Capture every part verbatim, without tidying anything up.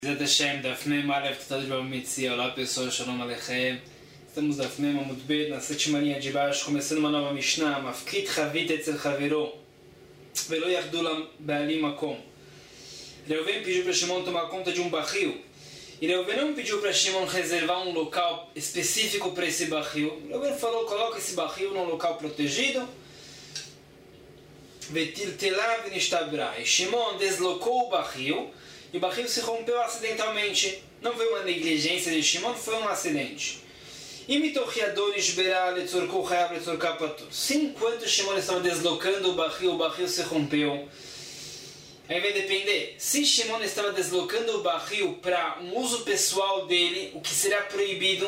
Zet Hashem, Daf Mem Alev, Tratado de Bava Metzia. Olá pessoal, Shalom Aleichem. Estamos Daf Mem Amud Bet, na sétima linha de baixo, começando uma nova Mishnah. Mafkit Chavit Etzel Chavero Velo Yachdu Ba'alim Makom. Reuven pediu para Shimon tomar conta de um barril. E Reuven não pediu para Shimon reservar um local específico para esse barril. Reuven falou, coloca esse barril num local protegido. Vetil Telav Nishtabra. E Shimon deslocou o barril. E o barril se rompeu acidentalmente. Não foi uma negligência de Shimon, foi um acidente. Se enquanto Shimon estava deslocando o barril, o barril se rompeu. Aí vai depender. Se Shimon estava deslocando o barril para um uso pessoal dele, o que será proibido,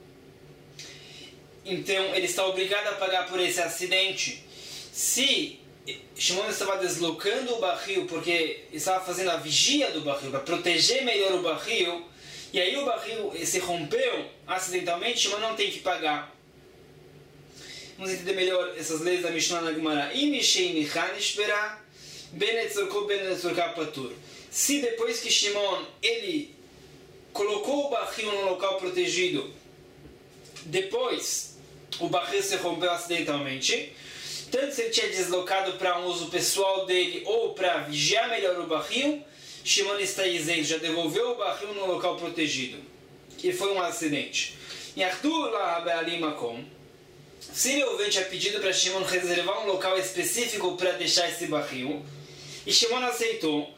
então ele está obrigado a pagar por esse acidente. Se Shimon estava deslocando o barril porque estava fazendo a vigia do barril, para proteger melhor o barril, e aí o barril se rompeu acidentalmente, Shimon não tem que pagar. Vamos entender melhor essas leis da Mishnah na Gemara. Se depois que Shimon ele colocou o barril num local protegido, depois o barril se rompeu acidentalmente, tanto se ele tinha deslocado para um uso pessoal dele ou para vigiar melhor o barril, Shimon está isento, já devolveu o barril no local protegido, que foi um acidente. Se Reuven tinha pedido para Shimon reservar um local específico para deixar esse barril, e Shimon aceitou,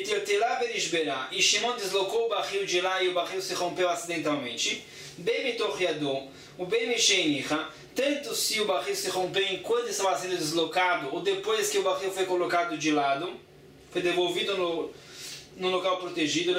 e Shimon deslocou o barril de lá e o barril se rompeu acidentalmente, o tanto se o barril se rompeu enquanto estava sendo deslocado ou depois que o barril foi colocado de lado, foi devolvido no, no local protegido,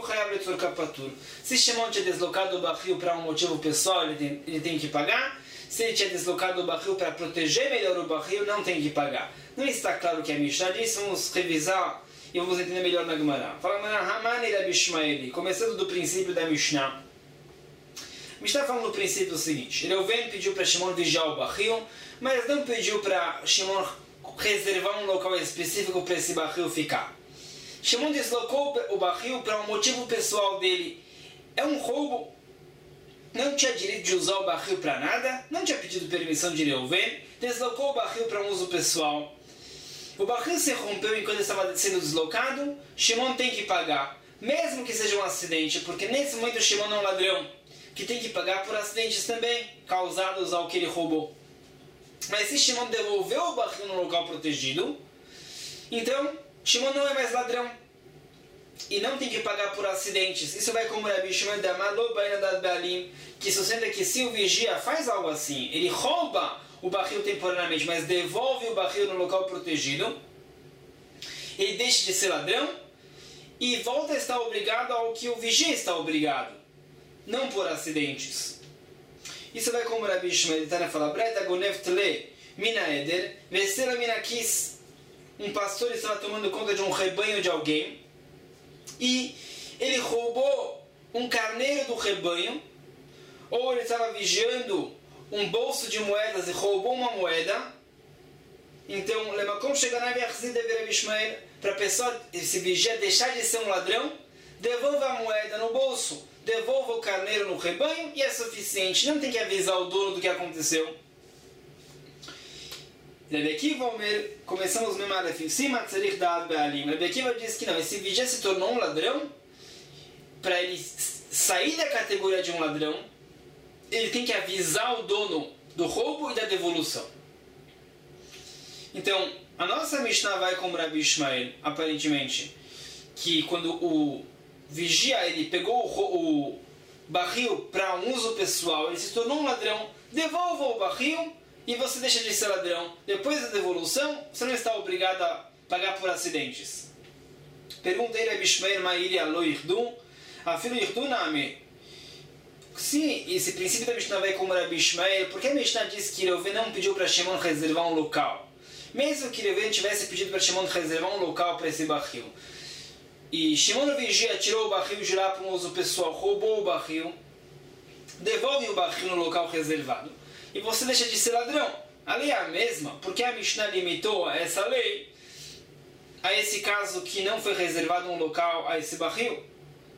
se Shimon tinha deslocado o barril para um motivo pessoal, ele tem, ele tem que pagar. Se ele tinha deslocado o barril para proteger melhor o barril, não tem que pagar. Não está claro o que a Mishnah diz, vamos revisar e vamos entender melhor na Gemara. Fala, começando do princípio da Mishnah. A Mishnah fala no princípio o seguinte: Reuven pediu para Shimon vigiar o barril, mas não pediu para Shimon reservar um local específico para esse barril ficar. Shimon deslocou o barril para um motivo pessoal dele. É um roubo. Não tinha direito de usar o barril para nada, não tinha pedido permissão de Reuven, deslocou o barril para um uso pessoal. O barril se rompeu enquanto estava sendo deslocado, Shimon tem que pagar, mesmo que seja um acidente, porque nesse momento Shimon é um ladrão, que tem que pagar por acidentes também, causados ao que ele roubou. Mas se Shimon devolveu o barril no local protegido, então Shimon não é mais ladrão. E não tem que pagar por acidentes. Isso vai como Rabi Shimon da Ba'alim, que sustenta que se o vigia faz algo assim, ele rouba o barril temporariamente, mas devolve o barril no local protegido, ele deixa de ser ladrão e volta a estar obrigado ao que o vigia está obrigado, não por acidentes. Isso vai como Rabi Shimon, ele está na fala breta, Gonev Tle Mina Eder, Vesela Mina Kis. Um pastor estava tomando conta de um rebanho de alguém e ele roubou um carneiro do rebanho, ou ele estava vigiando um bolso de moedas e roubou uma moeda. Então, Lemakom chega na Viachzida Rabi Ishmael, para a pessoa, se vigia, deixar de ser um ladrão, devolva a moeda no bolso, devolva o carneiro no rebanho e é suficiente, não tem que avisar o dono do que aconteceu. Rabi Akiva Omer, começamos mesmo a refim, Sima Tzarich Da'at Ba'alim. Rabi Akiva diz que não, esse vigia se tornou um ladrão, para ele sair da categoria de um ladrão, ele tem que avisar o dono do roubo e da devolução. Então, a nossa Mishnah vai como Rabi Ishmael, aparentemente, que quando o vigia ele pegou o, o barril para um uso pessoal, ele se tornou um ladrão, devolva o barril e você deixa de ser ladrão. Depois da devolução, você não está obrigado a pagar por acidentes. Pergunta ele a Bishmael Ma'iri Alo Yirdun, Afilo Yirdun Na'ame. Se esse princípio da Mishnah vai como Rabi Ishmael, por que a Mishnah diz que Reuven não pediu para Shimon reservar um local? Mesmo que Reuven tivesse pedido para Shimon reservar um local para esse barril, e Shimon o vigia tirou o barril de lá para um uso pessoal, roubou o barril, devolve o barril no local reservado, e você deixa de ser ladrão. A lei é a mesma, porque a Mishnah limitou a essa lei a esse caso que não foi reservado um local a esse barril.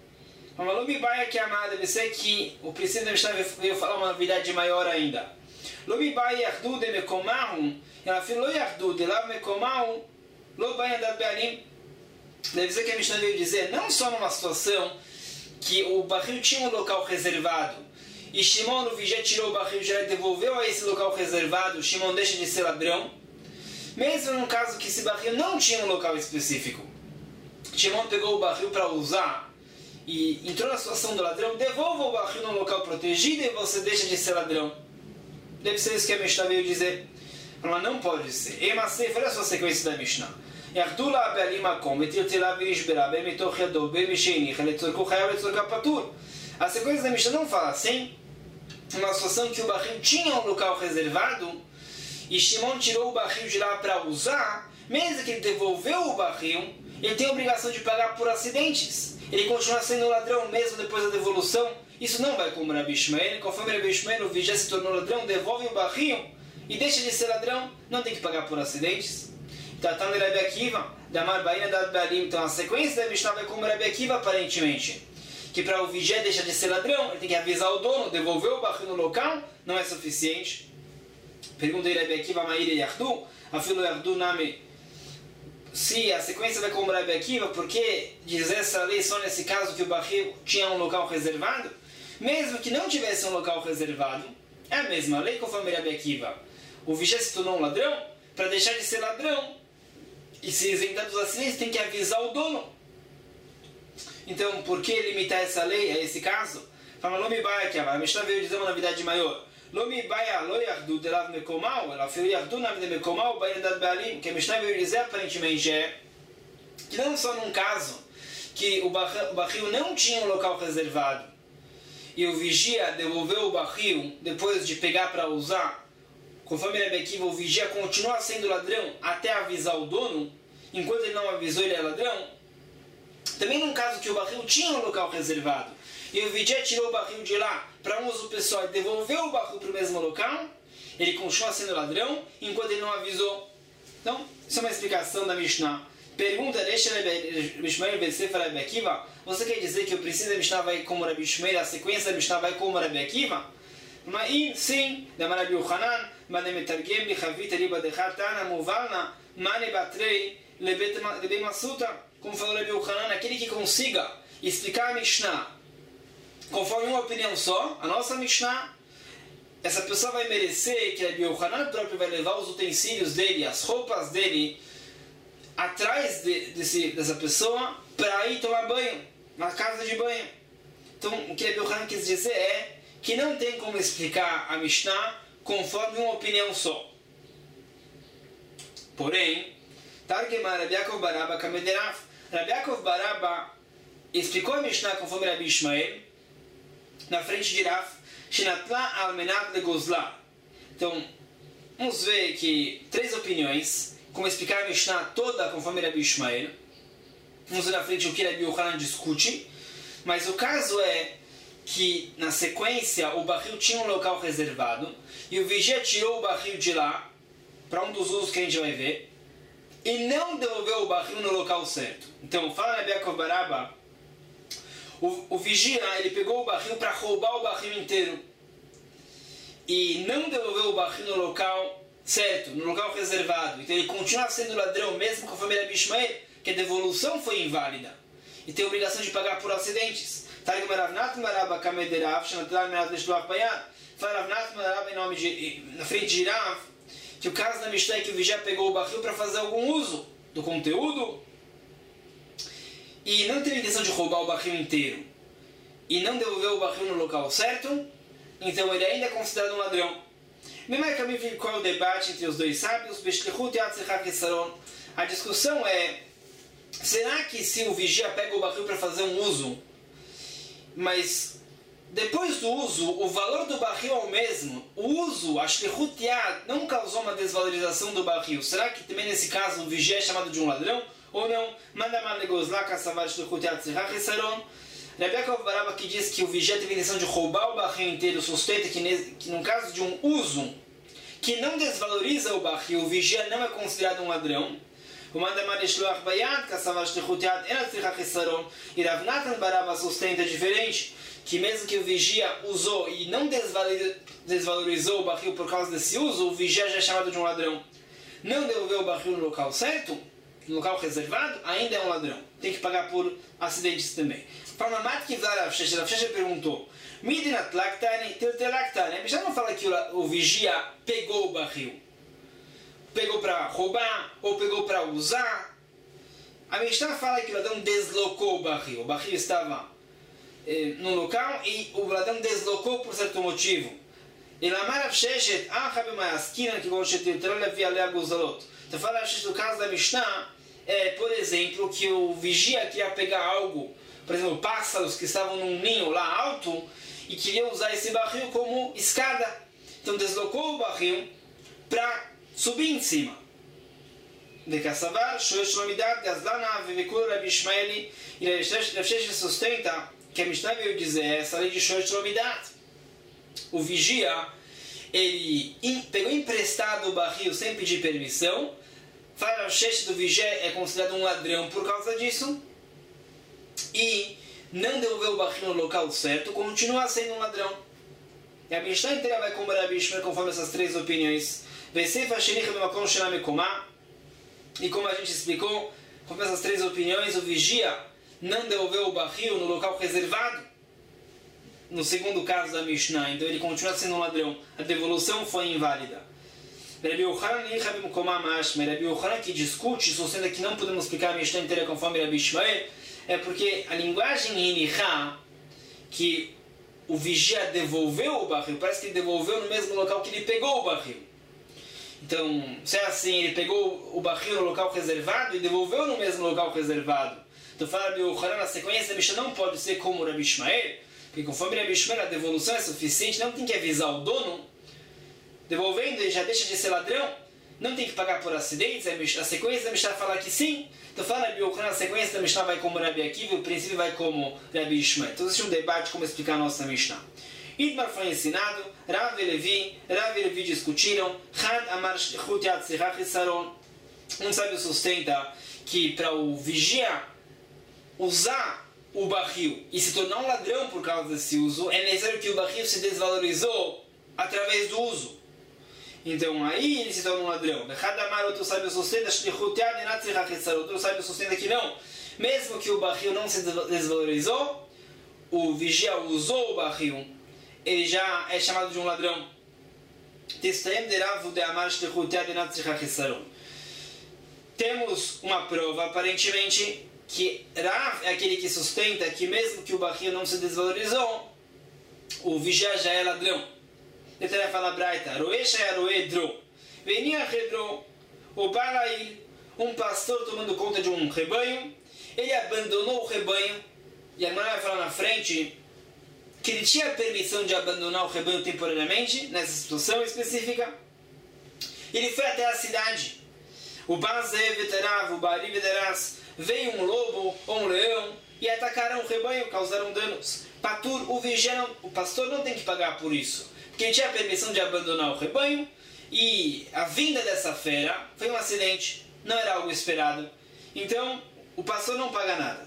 Mas Lomi Baia que amada, deve ser que o princípio da Mishnah veio falar uma novidade maior ainda. Lomi Baia Yardu de Mekomahu, ela falou Yardu de Lav Mekomahu, Lo Baia da Bealim. Deve ser que a Mishnah veio dizer, não só numa situação que o barril tinha um local reservado e Shimon no vigia tirou o barril e devolveu a esse local reservado, Shimon deixa de ser ladrão. Mesmo no caso que esse barril não tinha um local específico, Shimon pegou o barril para usar e entrou na situação do ladrão, devolva o barril num local protegido e você deixa de ser ladrão. Deve ser isso que a Mishnah veio dizer. Mas não pode ser. Emasei, olha só a sequência da Mishnah. ירדו לבעלים מקום, ותרתלה ונשברה, בין מתוך ידו, בין משני, לצורכו חייב לצורכו פטור. A sequência da Mishnah não fala assim. Uma situação que o barril tinha um local reservado e Shimon tirou o barril de lá para usar, mesmo que ele devolveu o barril, ele tem a obrigação de pagar por acidentes. Ele continua sendo ladrão mesmo depois da devolução. Isso não vai como Rabi Ishmael. Conforme Rabi Ishmael, o vigia se tornou ladrão, devolve o barril e deixa de ser ladrão, não tem que pagar por acidentes. Tratando de Rabi Akiva, da Marbaína da Balim. Então a sequência da Mishnah vai como Rabi Akiva aparentemente. Que para o vigia deixar de ser ladrão, ele tem que avisar o dono, devolver o barril no local, não é suficiente. Pergunta de Rabi Akiva, Maíra Yardu, Afilo Yardu Name. Se a sequência vai como Rabi Akiva, por que dizer essa lei só nesse caso que o barril tinha um local reservado? Mesmo que não tivesse um local reservado, é a mesma lei conforme Rabi Akiva. O vigia se tornou um ladrão, para deixar de ser ladrão e se isentar dos acidentes, tem que avisar o dono. Então, por que limitar essa lei a esse caso? Fala, Lomi Baia, que a Mishnah veio dizer uma novidade maior. Lomi Baia, lo yardu de lav mekomau, ela fez yardu na vida mekomau, baia da Bealim. Que a Mishnah veio dizer aparentemente é que não só num caso que o barril não tinha um local reservado e o vigia devolveu o barril depois de pegar para usar, conforme Rabi Akiva, o vigia continua sendo ladrão até avisar o dono, enquanto ele não avisou ele é ladrão. Também num caso que o barril tinha um local reservado e o vigia tirou o barril de lá para um uso pessoal e devolveu o barril para o mesmo local, ele continua sendo ladrão enquanto ele não avisou. Então, isso é uma explicação da Mishnah. Pergunta, deixa Rabi Ishmael Besefer Rabi Akiva, você quer dizer que o princípio da Mishnah vai como Rabi Ishmael, a sequência da Mishnah vai como Rabi Akiva? Mas sim, da Rabi Yochanan, Mane metargem li chavita li badechar tana muvalna, mane batrei lebei masuta. Como falou Rabi Yochanan, aquele que consiga explicar a Mishnah conforme uma opinião só, a nossa Mishnah, essa pessoa vai merecer que Rabi Yochanan próprio vai levar os utensílios dele, as roupas dele, atrás de, desse, dessa pessoa para ir tomar banho, na casa de banho. Então, o que Rabi Yochanan quis dizer é que não tem como explicar a Mishnah conforme uma opinião só. Porém, Targema Rabi Yaakov Baraba Kamederaf, Rabi Yaakov Baraba explicou a Mishnah conforme Rabi Ishmael, na frente de Raf, Shinatla Almenat Legozla. Então, vamos ver que três opiniões, como explicar a Mishnah toda conforme Rabi Ishmael. Vamos ver na frente o que Rabi Yochanan discute, mas o caso é que na sequência o barril tinha um local reservado e o vigia tirou o barril de lá para um dos usos que a gente vai ver e não devolveu o barril no local certo. Então, fala Rabi Yaakov Baraba, o, o vigia ele pegou o barril para roubar o barril inteiro e não devolveu o barril no local certo, no local reservado. Então ele continua sendo ladrão mesmo conforme Rabi Ishmael, que a devolução foi inválida e tem a obrigação de pagar por acidentes. Fala Ravnat Maraba em nome de, na frente de Rav, que o caso da Mishnah é que o vigia pegou o barril para fazer algum uso do conteúdo e não teve a intenção de roubar o barril inteiro e não devolveu o barril no local certo, então ele ainda é considerado um ladrão. Qual é o debate entre os dois sábios? A discussão é, será que se o vigia pega o barril para fazer um uso, mas depois do uso, o valor do barril é o mesmo, o uso, a shlichut yad, não causou uma desvalorização do barril, será que também nesse caso o vigia é chamado de um ladrão? Ou não? Manda mal negozla, kassavar shlichut yad, tzirach esaron. Rabi Yaakov Baraba, que diz que o vigia teve a intenção de roubar o barril inteiro, sustenta que, que no caso de um uso que não desvaloriza o barril, o vigia não é considerado um ladrão, Manda Marishloach Bayad, Kassavar Shlichut Yad, Enatzricha Chisaron. E Rav Natan Baraba sustenta diferente, que mesmo que o vigia usou e não desvalorizou o barril por causa desse uso, o vigia já é chamado de um ladrão. Não devolveu o barril no local certo, no local reservado, ainda é um ladrão. Tem que pagar por acidentes também. Falamat Kivlar Rav Sheshet, Rav Sheshet perguntou, Midinat Laktani, Tiltelaktani. A Mishnah não fala que o vigia pegou o barril. Pegou para roubar ou pegou para usar. A Mishnah fala que o ladrão deslocou o barril. O barril estava eh, no local e o ladrão deslocou por certo motivo. Então fala no caso da Mishnah, é, por exemplo, que o vigia queria pegar algo, por exemplo, pássaros que estavam num ninho lá alto e queria usar esse barril como escada. Então deslocou o barril para subir em cima. De Kassavar, Shoesh Lomidat, Gazlana, Vivekul, Rabi Ishmaeli, e Rav Sheshet sustenta que a Mishnah veio dizer essa lei de Shoesh Lomidat. O vigia, ele pegou emprestado o barril sem pedir permissão. Fala, o chefe do vigia é considerado um ladrão por causa disso. E não devolveu o barril no local certo, continua sendo um ladrão. E a Mishnah inteira vai como Rabi Ishmael conforme essas três opiniões. E como a gente explicou, conforme essas três opiniões, o vigia não devolveu o barril no local reservado. No segundo caso da Mishnah, então ele continua sendo um ladrão. A devolução foi inválida. Rabi Yochanan que discute, sustenta que não podemos explicar a Mishnah inteira conforme Rabi Ishmael, é porque a linguagem Hinichá, que o vigia devolveu o barril, parece que ele devolveu no mesmo local que ele pegou o barril. Então, se é assim, ele pegou o barril no local reservado e devolveu no mesmo local reservado. Então fala Rabi Yochanan, na sequência da Mishnah não pode ser como Rabi Ishmael, porque conforme Rabi Ishmael a devolução é suficiente, não tem que avisar o dono. Devolvendo, ele já deixa de ser ladrão, não tem que pagar por acidentes. A sequência da Mishnah fala que sim. Então fala Rabi Yochanan, a sequência da Mishnah vai como Rabi Akiva, o princípio vai como Rabi Ishmael. Então existe um debate como explicar a nossa Mishnah. Idmar foi ensinado, Rav e Levi, Rav e Levi discutiram, Had Amar Shlichut Yad Tzricha Chisaron. Um sábio sustenta que para o vigia usar o barril e se tornar um ladrão por causa desse uso, é necessário que o barril se desvalorizou através do uso. Então aí ele se torna um ladrão. Hadamar, outro sábio sustenta, outro sábio sustenta que não. Mesmo que o barril não se desvalorizou, o vigia usou o barril, ele já é chamado de um ladrão. Temos uma prova, aparentemente, que Rav é aquele que sustenta que mesmo que o barril não se desvalorizou, o vigia já é ladrão. Ele fala Braita, Roesha é Roedro. Venia Redro, o Balail, um pastor tomando conta de um rebanho, ele abandonou o rebanho, e a irmã vai falar na frente que ele tinha permissão de abandonar o rebanho temporariamente, nessa situação específica. Ele foi até a cidade. O Bazé Veterav, o Bari Veteraz, veio um lobo ou um leão e atacaram o rebanho, causaram danos. Patur, o vigia, o pastor não tem que pagar por isso, porque ele tinha a permissão de abandonar o rebanho e a vinda dessa fera foi um acidente, não era algo esperado. Então, o pastor não paga nada.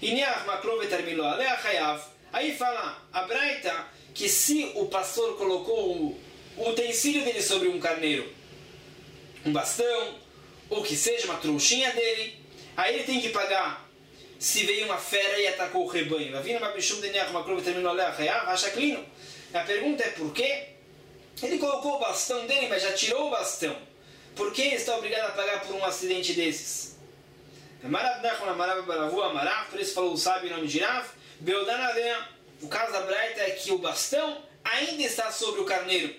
Aí fala a Braita que se o pastor colocou o utensílio dele sobre um carneiro, um bastão, ou que seja uma trouxinha dele, aí ele tem que pagar se veio uma fera e atacou o rebanho. A pergunta é por quê? Ele colocou o bastão dele, mas já tirou o bastão. Por que ele está obrigado a pagar por um acidente desses? Por isso falou o sábio em nome de Rav. O caso da Braita é que o bastão ainda está sobre o carneiro.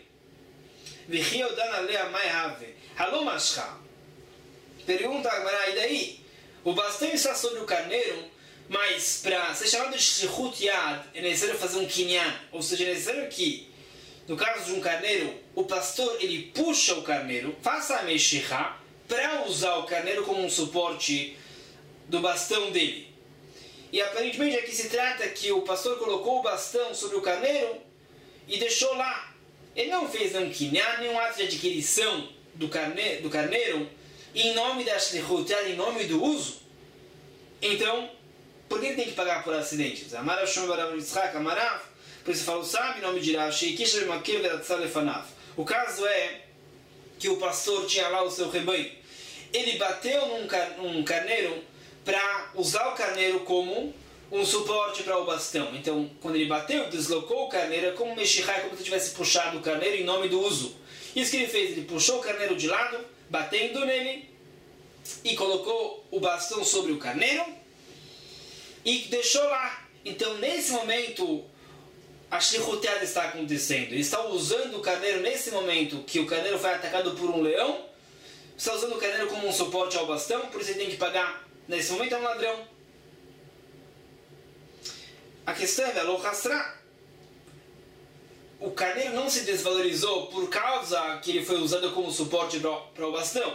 Pergunta a e daí? O bastão está sobre o carneiro, mas para ser chamado de Shlichut Yad é necessário fazer um kinyan, ou seja, é necessário que, no caso de um carneiro, o pastor ele puxa o carneiro, faça a meshichá, para usar o carneiro como um suporte do bastão dele. E aparentemente aqui se trata que o pastor colocou o bastão sobre o carneiro e deixou lá. Ele não fez nenhum kinyan, nenhum ato de adquirição do, carne, do carneiro, em nome da shlichut, em nome do uso, então, por que ele tem que pagar por acidentes? Amarav Shmuel Barav Yitzchak, Amarav, por isso falou, sabe, em nome de Rav, Sheikish Lemakev Veratzal Lefanav. O caso é que o pastor tinha lá o seu rebanho. Ele bateu num, car num carneiro para usar o carneiro como um suporte para o bastão. Então, quando ele bateu, deslocou o carneiro, é como mexicai, como se tivesse puxado o carneiro em nome do uso. Isso que ele fez, ele puxou o carneiro de lado, batendo nele, e colocou o bastão sobre o carneiro, e deixou lá. Então, nesse momento, a shlichutiada está acontecendo. Ele está usando o carneiro nesse momento que o carneiro foi atacado por um leão, está usando o carneiro como um suporte ao bastão, por isso ele tem que pagar. Nesse momento é um ladrão. A questão é, o carneiro não se desvalorizou por causa que ele foi usado como suporte para o bastão.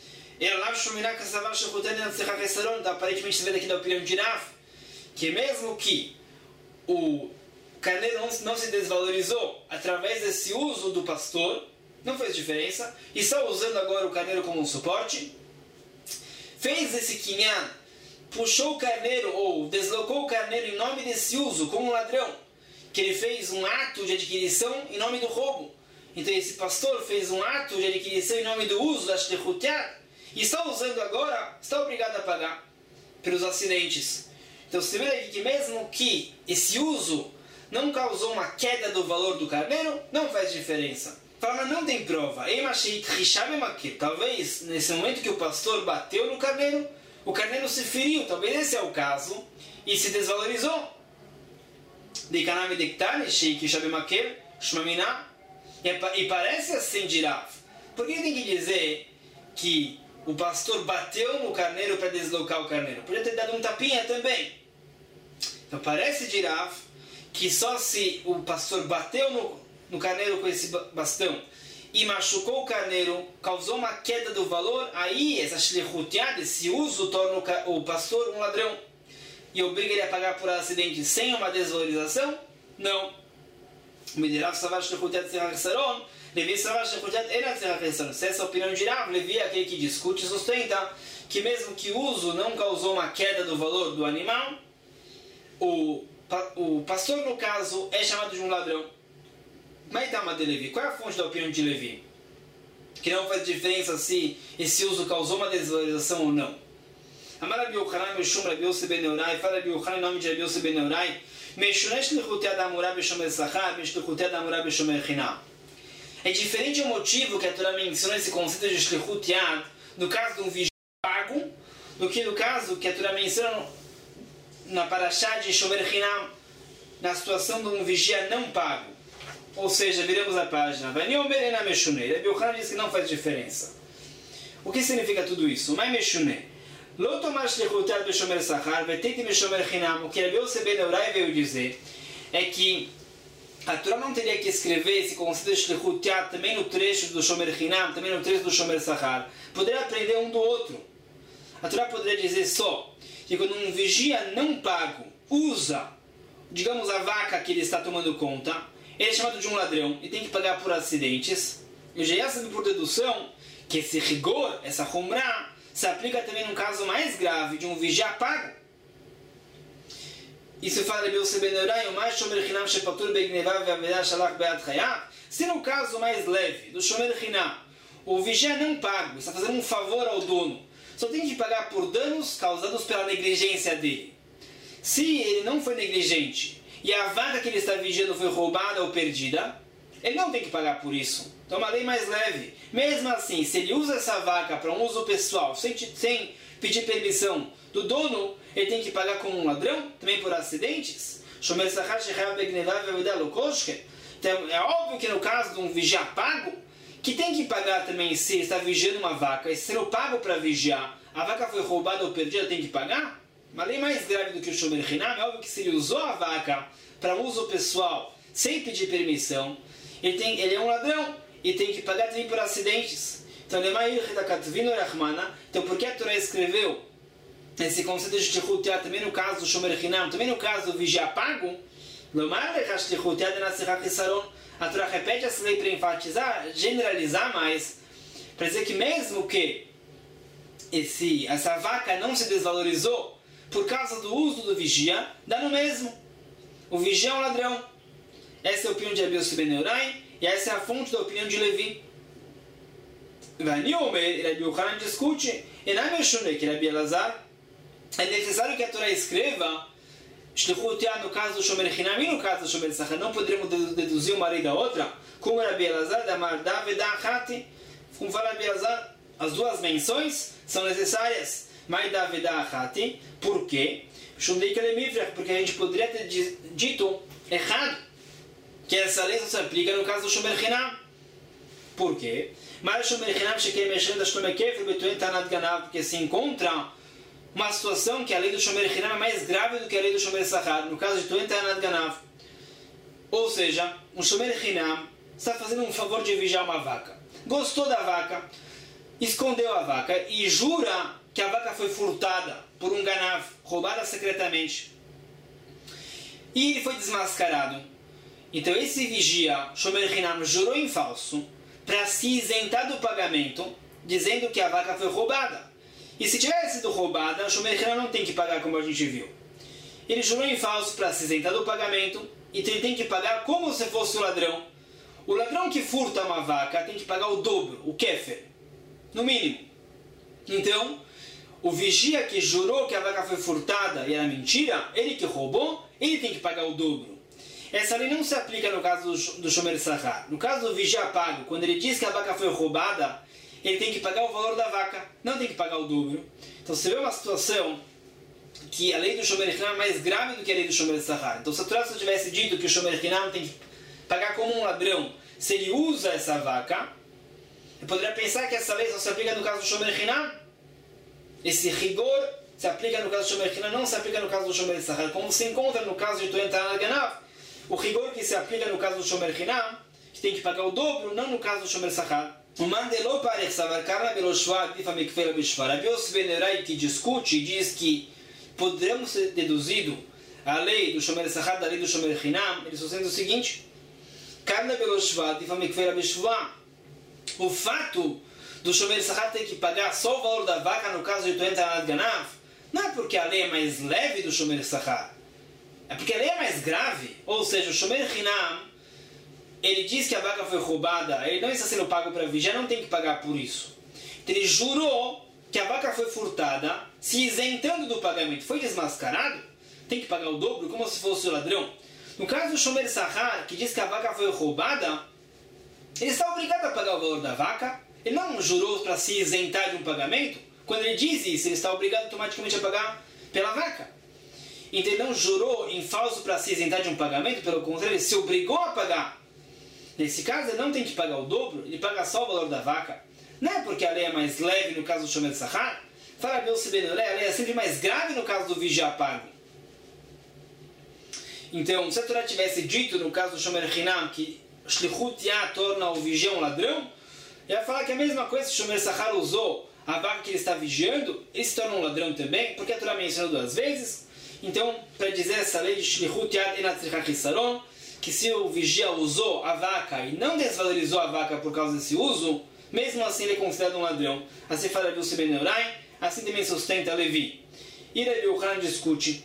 Então, aparentemente você vê daqui da opinião de Rav, que mesmo que o carneiro não, não se desvalorizou através desse uso do pastor, não fez diferença, e está usando agora o carneiro como um suporte, fez esse quinhã, puxou o carneiro ou deslocou o carneiro em nome desse uso, como um ladrão, que ele fez um ato de adquisição em nome do roubo. Então esse pastor fez um ato de adquisição em nome do uso da shlichutiá, e está usando agora, está obrigado a pagar pelos acidentes. Então você vê aqui que mesmo que esse uso não causou uma queda do valor do carneiro, não faz diferença. Fala, mas não tem prova. Talvez nesse momento que o pastor bateu no carneiro, o carneiro se feriu, talvez esse é o caso, e se desvalorizou. E parece assim de Rav. Por que tem que dizer que o pastor bateu no carneiro para deslocar o carneiro? Podia ter dado um tapinha também. Então parece de Rav que só se o pastor bateu no, no carneiro com esse bastão e machucou o carneiro, causou uma queda do valor, aí essa shlichutiá, esse uso, torna o, o pastor um ladrão e obriga ele a pagar por acidente sem uma desvalorização? Não. Se essa opinião de Rav, Levi é aquele que discute e sustenta que mesmo que o uso não causou uma queda do valor do animal, o, o pastor, no caso, é chamado de um ladrão. Mas tá, de Levi. Qual é a fonte da opinião de Levi? Que não faz diferença se esse uso causou uma desvalorização ou não. Amar Rabi Yochanan, Meshum Rabi Yossi ben Neurai, fala Rabi Yochanan em nome de Rabi Yossi ben Neurai, Meshunesh Lichutia da Amurá Beshomer Sachar, Meshlichutia da Amurá Beshomer Chinam. É diferente o motivo que a Torá menciona esse conceito de Shlichutiá no caso de um vigia pago, do que no caso que a Torá menciona na Parashá de Shomer Chinam, na situação de um vigia não pago. Ou seja, viramos a página. Rabi Yochanan diz que não faz diferença. O que significa tudo isso? Mai Meshuneh. Lo tomar shlichutiá beshomer sachar, vetete beshomer chinam. O que Rabi Yossi ben Neurai veio dizer é que a Torá não teria que escrever esse conceito de shlichutiá também no trecho do shomer chinam, também no trecho do shomer sachar. Poderia aprender um do outro. A Torá poderia dizer só que quando um vigia não pago usa, digamos, a vaca que ele está tomando conta, ele é chamado de um ladrão e tem que pagar por acidentes. Eu já ia saber por dedução que esse rigor, essa humrá, se aplica também num caso mais grave de um vigia pago. Isso fala Rabi Yossi ben Neurai, o mais shomer chinam shepatur begnevá ve'avedá shalach be'ad chayav. Se no caso mais leve do shomer chinam, o vigia não pago, está fazendo um favor ao dono, só tem que pagar por danos causados pela negligência dele. Se ele não foi negligente e a vaca que ele está vigiando foi roubada ou perdida, ele não tem que pagar por isso. Então é uma lei mais leve. Mesmo assim, se ele usa essa vaca para um uso pessoal, sem, sem pedir permissão do dono, ele tem que pagar como um ladrão, também por acidentes. Então é óbvio que no caso de um vigia pago, que tem que pagar também se está vigiando uma vaca, e se ele pago para vigiar, a vaca foi roubada ou perdida, tem que pagar? Uma lei mais grave do que o shomer chinam, é óbvio que se ele usou a vaca para uso pessoal, sem pedir permissão, ele, tem, ele é um ladrão e tem que pagar também por acidentes. Então, então por que a Torá escreveu esse conceito de shlichutiá também no caso do shomer chinam, também no caso do vigia pago? A Torá repete essa lei para enfatizar, generalizar mais, para dizer que mesmo que esse, essa vaca não se desvalorizou por causa do uso do vigia, dá no mesmo. O vigia é um ladrão. Essa é a opinião de Rabi Yossi ben Yorai e essa é a fonte da opinião de Levi. Vani Omer, Rabi Yochanan discute, Enam Yeshune, que Rabi Elazar, é necessário que a Torá escreva Shlichut Yad no caso do Shomer Chinam e no caso do Shomer Sachar. Não poderíamos deduzir uma lei da outra, como Rabi Elazar, da Marda Veda Achati. Como fala Rabi Elazar, as duas menções são necessárias. Marda Veda Achati, por quê? Porque a gente poderia ter dito errado que essa lei só se aplica no caso do Shomer Chinam. Por quê? Mas o Shomer Chinam Shekem Meshem da Shlomo Kefer Betuen Tanat Ganav, porque se encontra uma situação que a lei do Shomer Chinam é mais grave do que a lei do Shomer Sachar, no caso de Betuen Tanat Ganav. Ou seja, um Shomer Chinam está fazendo um favor de vigiar uma vaca. Gostou da vaca, escondeu a vaca e jura que a vaca foi furtada por um Ganav, roubada secretamente. E ele foi desmascarado. Então esse vigia, Shomer Chinam, jurou em falso para se isentar do pagamento, dizendo que a vaca foi roubada. E se tivesse sido roubada, o Shomer Chinam não tem que pagar, como a gente viu. Ele jurou em falso para se isentar do pagamento, e ele tem que pagar como se fosse o ladrão. O ladrão que furta uma vaca tem que pagar o dobro, o kefer, no mínimo. Então, o vigia que jurou que a vaca foi furtada e era mentira, ele que roubou, ele tem que pagar o dobro. Essa lei não se aplica no caso do, do Shomer Sachar. No caso do vigia pago, quando ele diz que a vaca foi roubada, ele tem que pagar o valor da vaca, não tem que pagar o dobro. Então você vê uma situação que a lei do Shomer Chinam é mais grave do que a lei do Shomer Sachar. Então se a Torá tivesse dito que o Shomer Chinam tem que pagar como um ladrão, se ele usa essa vaca, eu poderia pensar que essa lei só se aplica no caso do Shomer Chinam. Esse rigor se aplica no caso do Shomer Chinam, não se aplica no caso do Shomer Sachar. Como se encontra no caso de Betuen Tanat Ganav, o rigor que se aplica no caso do Shomer Chinam, que tem que pagar o dobro, não no caso do Shomer Sachar. O Mandelô parece saber Karna Beloshua Difa Mikfela Bishvar. Rabi Yossi ben Yorai, que discute e diz que poderemos ser deduzido a lei do Shomer Sachar da lei do Shomer Chinam, ele sustenta o seguinte: Karna Beloshua Difa Mikfela Bishvar. O fato do Shomer Sachar ter que pagar só o valor da vaca no caso de Betuen Tanat Ganav, não é porque a lei é mais leve do Shomer Sachar, é porque a lei é mais grave. Ou seja, o Shomer Chinam, ele diz que a vaca foi roubada, ele não está sendo pago para vigiar, não tem que pagar por isso. Então, ele jurou que a vaca foi furtada, se isentando do pagamento, foi desmascarado, tem que pagar o dobro, como se fosse o ladrão. No caso do Shomer Sachar, que diz que a vaca foi roubada, ele está obrigado a pagar o valor da vaca, ele não jurou para se isentar de um pagamento. Quando ele diz isso, ele está obrigado automaticamente a pagar pela vaca. Então ele não jurou em falso para se isentar de um pagamento, pelo contrário, ele se obrigou a pagar. Nesse caso, ele não tem que pagar o dobro, ele paga só o valor da vaca. Não é porque a lei é mais leve no caso do Shomer Sachar. Fala Rabi Yossi ben Yorai, a lei é sempre mais grave no caso do vigia pago. Então, se a Torá tivesse dito no caso do Shomer Chinam que Shlichut Yad torna o vigia um ladrão, ia falar que a mesma coisa, se o Shomer Sachar usou a vaca que ele está vigiando, ele se torna um ladrão também, porque a Torá mencionou duas vezes. Então, para dizer essa lei de Shlichut Yad Enat Tzricha Chisaron, que se o vigia usou a vaca e não desvalorizou a vaca por causa desse uso, mesmo assim ele é considerado um ladrão. Assim fala Rabi Yossi ben Yorai, assim também sustenta Levi. E Rabi Yochanan discute.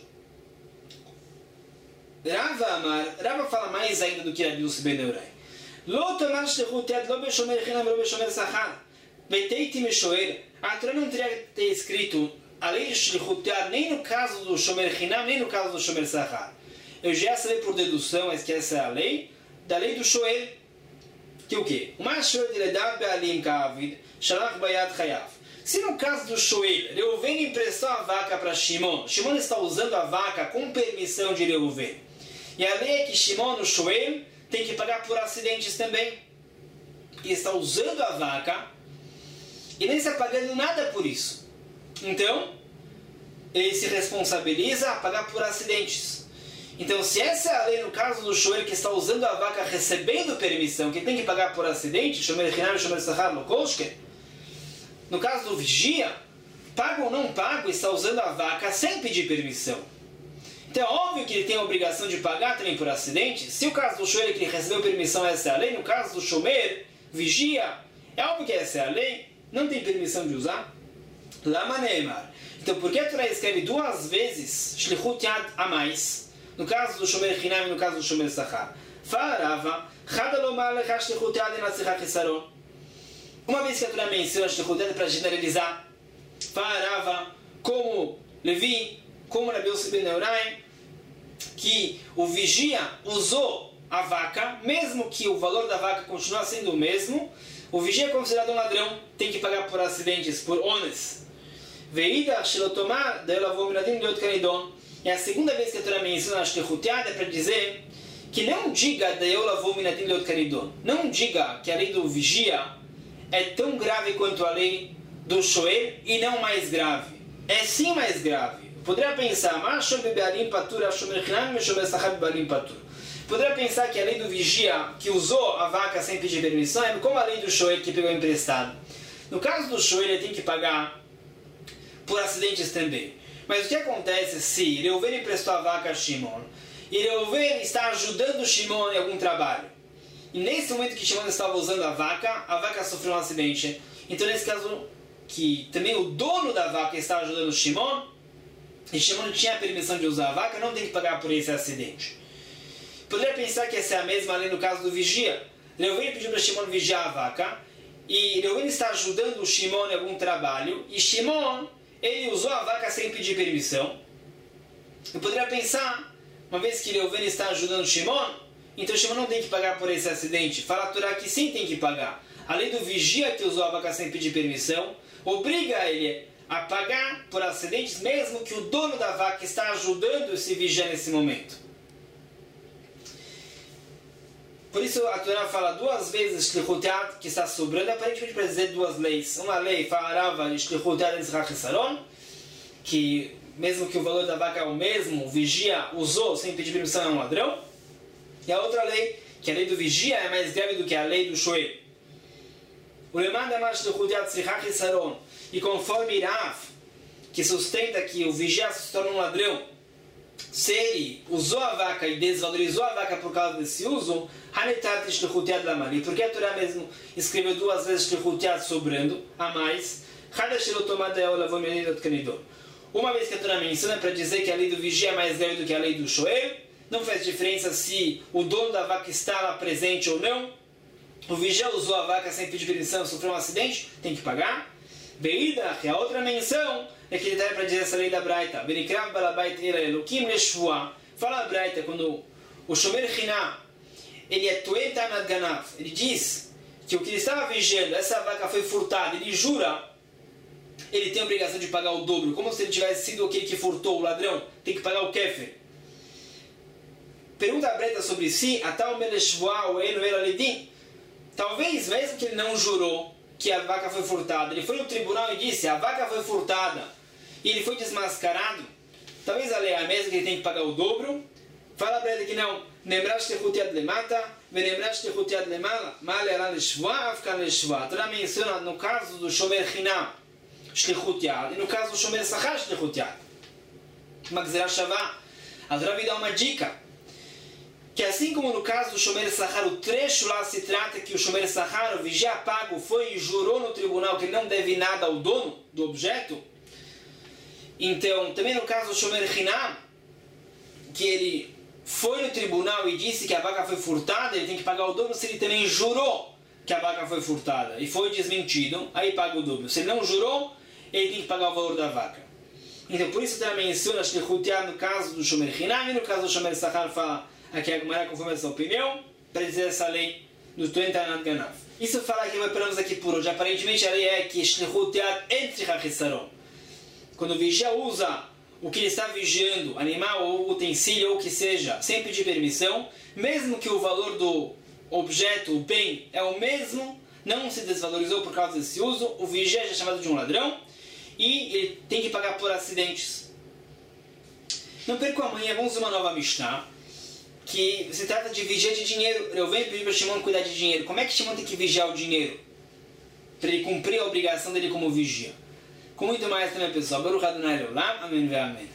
Rava Amar, Rava fala mais ainda do que Rabi Yossi ben Yorai. Lo tomar shlichut yad lo beshomer chinam lo beshomer sachar. Beteiti meshoer. A Torá não teria que ter escrito a lei de shlichut yad nem no caso do shomer chinam, nem no caso do shomer sachar. Eu já sabia por dedução, mas que essa é a lei da lei do shoer. Que o quê? Uma shoer de ledad be'alim ka'avid shalach bayad chayav. Se no caso do shoer, Reuven emprestou a vaca para Shimon, Shimon está usando a vaca com permissão de Reuven. E a lei é que Shimon, no shoer, tem que pagar por acidentes também. E está usando a vaca e nem está pagando nada por isso. Então, ele se responsabiliza a pagar por acidentes. Então, se essa é a lei no caso do shoer que está usando a vaca recebendo permissão, que tem que pagar por acidente, shomer chinam, shomer sachar, lokoshke, no caso do vigia, pago ou não pago, está usando a vaca sem pedir permissão. Então é óbvio que ele tem a obrigação de pagar também por acidente. Se o caso do shoer que ele recebeu permissão, essa é a lei. No caso do shomer, vigia, é óbvio que essa é a lei. Não tem permissão de usar. Lama Neymar. Então, por que a Torá escreve duas vezes Shlichut Yad a mais? No caso do Shomer Chinam e no caso do Shomer Sachar. Fala Rava, Chada Lomar Lecha Shlichut Yad Enatzirach Hisaron. Uma vez que a Torá menciona Shlichut Yad para generalizar, fala Rava, como Levi, como Rabi Yossi ben Nehorai, que o vigia usou a vaca, mesmo que o valor da vaca continue sendo o mesmo, o vigia é considerado um ladrão, tem que pagar por acidentes, por ônus. Veida Shilotomar Deolavô Minadim Deot Kanidon. É a segunda vez que a Torá menciona a Shlichut Yad é para dizer que não diga Deolavô Minadim Deot Kanidon. Não diga que a lei do vigia é tão grave quanto a lei do Shoel e não mais grave. É sim mais grave. Poderia pensar, Poderia pensar que a lei do vigia que usou a vaca sem pedir permissão é como a lei do Shoel que pegou emprestado. No caso do Shoel, ele tem que pagar por acidentes também. Mas o que acontece se Reuven emprestou a vaca a Shimon e Reuven está ajudando Shimon em algum trabalho? E nesse momento que Shimon estava usando a vaca, a vaca sofreu um acidente. Então, nesse caso, que também o dono da vaca está ajudando Shimon, e Shimon não tinha a permissão de usar a vaca, não tem que pagar por esse acidente. Poderia pensar que essa é a mesma lei no caso do vigia. Reuven pediu para Shimon vigiar a vaca, e Reuven está ajudando o Shimon em algum trabalho, e Shimon, ele usou a vaca sem pedir permissão. Eu poderia pensar, uma vez que Reuven está ajudando Shimon, então Shimon não tem que pagar por esse acidente. Fala a Torá que sim tem que pagar. A lei do vigia que usou a vaca sem pedir permissão obriga ele a pagar por acidentes, mesmo que o dono da vaca está ajudando esse vigia nesse momento. Por isso a Torá fala duas vezes Shlichut Yad, que está sobrando, aparentemente para dizer duas leis. Uma lei falava de Shlichut Yad Enatzirach Hisaron, que mesmo que o valor da vaca é o mesmo, o vigia usou sem pedir permissão é um ladrão. E a outra lei, que a lei do vigia é mais grave do que a lei do Shoel. O Leman Damar Shlichut Yad Enatzirach Hisaron. E conforme Rav, que sustenta que o vigia se torna um ladrão, se ele usou a vaca e desvalorizou a vaca por causa desse uso, Hanetat Shlichut Yad Lamali. Porque a Torá mesmo escreveu duas vezes Shlichut Yad sobrando, a mais. Uma vez que a Torá menciona para dizer que a lei do vigia é mais grave do que a lei do Shoel, não faz diferença se o dono da vaca está lá presente ou não. O vigia usou a vaca sem pedir permissão, sofreu um acidente, tem que pagar. Beida, que a outra menção é que ele está para dizer essa lei da Braita. Benikrav balabait ela elokim leshvua. Fala a Braita, quando o Shomer Chinam, ele é Toem Tanat Ganav, ele diz que o que ele estava vigiando, essa vaca foi furtada, ele jura, ele tem a obrigação de pagar o dobro, como se ele tivesse sido aquele que furtou, o ladrão, tem que pagar o kefer. Pergunta a Braita sobre si, Atal Meleshvua ou Eno Elalidim. Talvez, mesmo que ele não jurou que a vaca foi furtada, ele foi no tribunal e disse, a vaca foi furtada, e ele foi desmascarado, talvez a lei é a mesma, que ele tem que pagar o dobro. Fala para ele que não, Nemrash Shlichut Yad Lemata, Venemrash Shlichut Yad Lemala, Male Aran Leshvua, Afkan Leshvua. A Torá menciona no caso do Shomer Chinam, Shlichut Yad, e no caso do Shomer Sachar, Shlichut Yad. Magzerah Shavá, a Torá me dá uma dica, que assim como no caso do Shomer Sachar, o trecho lá se trata que o Shomer Sachar, o vigia pago, foi e jurou no tribunal que ele não deve nada ao dono do objeto. Então, também no caso do Shomer Chinam, que ele foi no tribunal e disse que a vaca foi furtada, ele tem que pagar o dobro se ele também jurou que a vaca foi furtada e foi desmentido, aí paga o dobro. Se ele não jurou, ele tem que pagar o valor da vaca. Então, por isso também menciona Shlichut Yad no caso do Shomer Chinam, e no caso do Shomer Sachar fala aqui a Gemara conforme essa opinião, para dizer essa lei do Toem Tanat Ganav. Isso fala que vai paramos aqui por hoje. Aparentemente a lei é que Shlichut Yad Enatzirach Hisaron. Quando o vigia usa o que ele está vigiando, animal ou utensílio ou o que seja, sem pedir permissão, mesmo que o valor do objeto, o bem, é o mesmo, não se desvalorizou por causa desse uso, o vigia já é chamado de um ladrão e ele tem que pagar por acidentes. Não perca amanhã, vamos uma nova Mishnah, que se trata de vigia de dinheiro. Eu venho pedir para Shimon cuidar de dinheiro. Como é que Shimon tem que vigiar o dinheiro? Para ele cumprir a obrigação dele como vigia. Com muito mais também, pessoal. Baruch Adonai Leolam. Amém ve amém.